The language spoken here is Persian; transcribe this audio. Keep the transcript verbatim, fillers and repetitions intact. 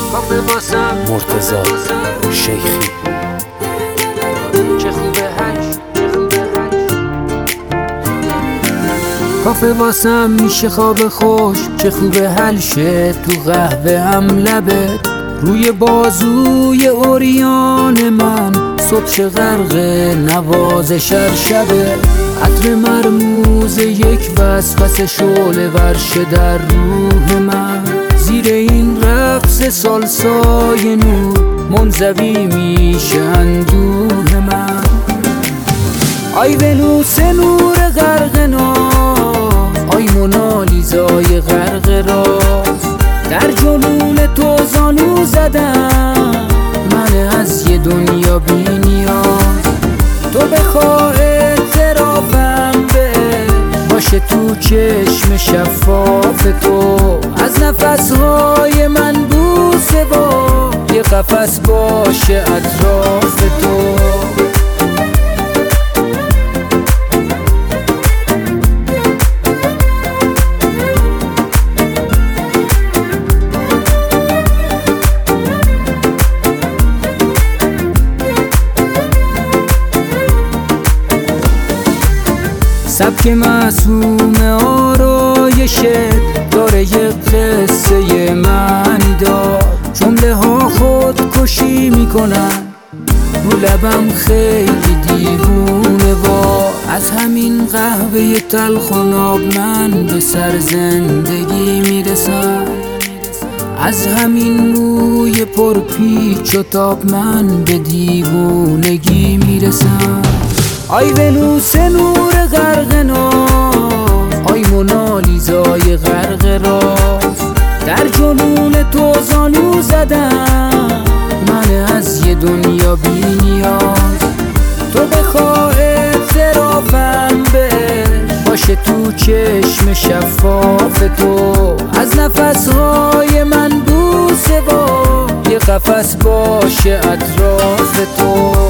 مرتضی شیخی. چه خوبه هش کافه واسم میشه خواب خوش، چه خوبه حل شه تو قهوه هم لبت روی بازوی اوریان من، صبح غرق نوازش هر شبه، عطر مرموز یک وسوسه شعله ورشه در روح من، زیر این رقص سالسای نور منزوی میشه اندوه من. آی ونوس نور غرق ناز، آی مونالیزای غرق راز، در جنون تو زانو زدم من از یه دنیا بی نیاز. تو بخواه اعترافم به باشه تو چشم شفاف تو، از نفسهای من بوسه با یه قفس باشه اطراف تو. سبک معصوم آرایشت داره یه قصه معنی دار، جمله ها خودکشی میکنن رو لبم خیلی دیوونه وار، از همین قهوه تلخ و ناب من به سر زندگی میرسم، از همین موی پرپیچ و تاب من به دیوونگی میرسم. آی ونوس نور غرق ناز، آی مونالیزای غرق راز، در جنون تو زانو زدم من از یه دنیا بی نیاز. تو بخواه اعترافم به باشه تو چشم شفاف تو، از نفسهای من بوسه با یه قفس باشه اطراف تو.